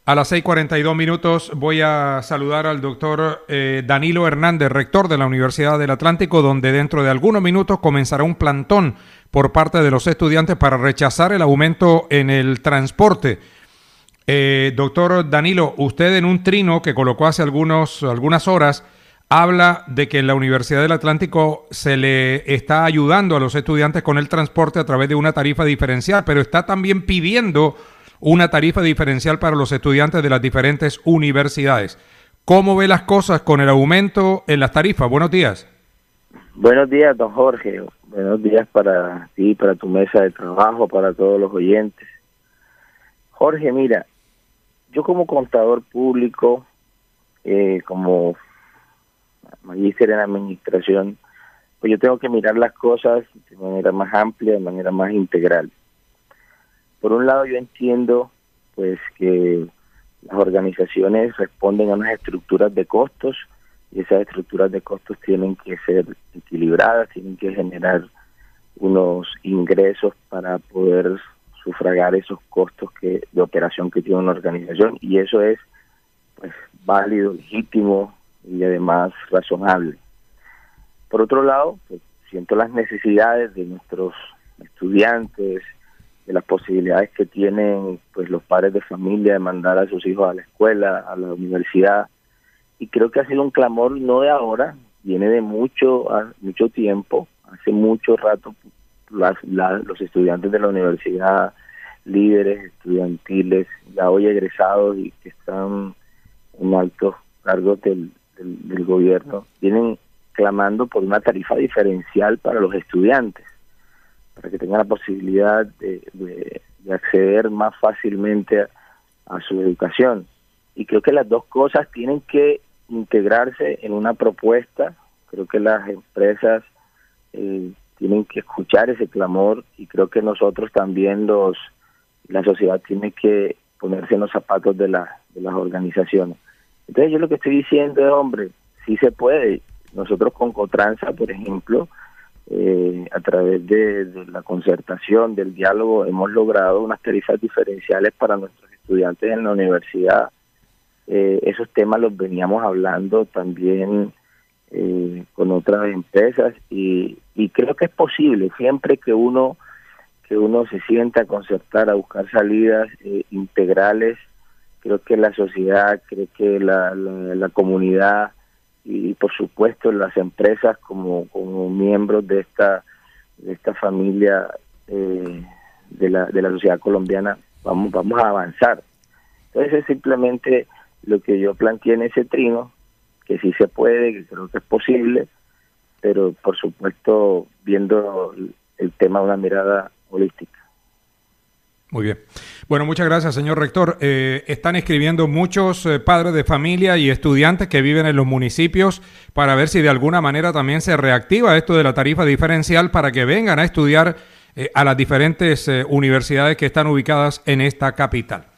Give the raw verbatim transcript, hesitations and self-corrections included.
A las seis cuarenta y dos minutos voy a saludar al doctor eh, Danilo Hernández, rector de la Universidad del Atlántico, donde dentro de algunos minutos comenzará un plantón por parte de los estudiantes para rechazar el aumento en el transporte. Eh, doctor Danilo, usted en un trino que colocó hace algunos, algunas horas habla de que en la Universidad del Atlántico se le está ayudando a los estudiantes con el transporte a través de una tarifa diferencial, pero está también pidiendo una tarifa diferencial para los estudiantes de las diferentes universidades. ¿Cómo ve las cosas con el aumento en las tarifas? Buenos días. Buenos días, don Jorge. Buenos días para ti, para tu mesa de trabajo, para todos los oyentes. Jorge, mira, yo como contador público, eh, como magíster en administración, pues yo tengo que mirar las cosas de manera más amplia, de manera más integral. Por un lado, yo entiendo pues que las organizaciones responden a unas estructuras de costos y esas estructuras de costos tienen que ser equilibradas, tienen que generar unos ingresos para poder sufragar esos costos que de operación que tiene una organización, y eso es pues válido, legítimo y además razonable. Por otro lado, pues, siento las necesidades de nuestros estudiantes, de las posibilidades que tienen pues los padres de familia de mandar a sus hijos a la escuela, a la universidad, y creo que ha sido un clamor no de ahora, viene de mucho mucho tiempo. Hace mucho rato las, la, los estudiantes de la universidad, líderes estudiantiles, ya hoy egresados y que están en altos cargos del, del, del gobierno, vienen clamando por una tarifa diferencial para los estudiantes, para que tengan la posibilidad de, de, de acceder más fácilmente a, a su educación. Y creo que las dos cosas tienen que integrarse en una propuesta. Creo que las empresas eh, tienen que escuchar ese clamor, y creo que nosotros también, los la sociedad, tiene que ponerse en los zapatos de, la, de las organizaciones. Entonces yo lo que estoy diciendo es, hombre, sí se puede. Nosotros con Cotransa, por ejemplo, Eh, a través de, de la concertación, del diálogo, hemos logrado unas tarifas diferenciales para nuestros estudiantes en la universidad. Eh, esos temas los veníamos hablando también eh, con otras empresas, y, y creo que es posible, siempre que uno que uno se sienta a concertar, a buscar salidas eh, integrales. Creo que la sociedad, creo que la, la, la comunidad y por supuesto las empresas como, como miembros de esta de esta familia eh, de la de la sociedad colombiana vamos vamos a avanzar. Entonces es simplemente lo que yo planteé en ese trino, que sí se puede, que creo que es posible, pero por supuesto viendo el tema de una mirada holística. Muy bien. Bueno, muchas gracias, señor rector. Eh, están escribiendo muchos eh, padres de familia y estudiantes que viven en los municipios para ver si de alguna manera también se reactiva esto de la tarifa diferencial para que vengan a estudiar eh, a las diferentes eh, universidades que están ubicadas en esta capital.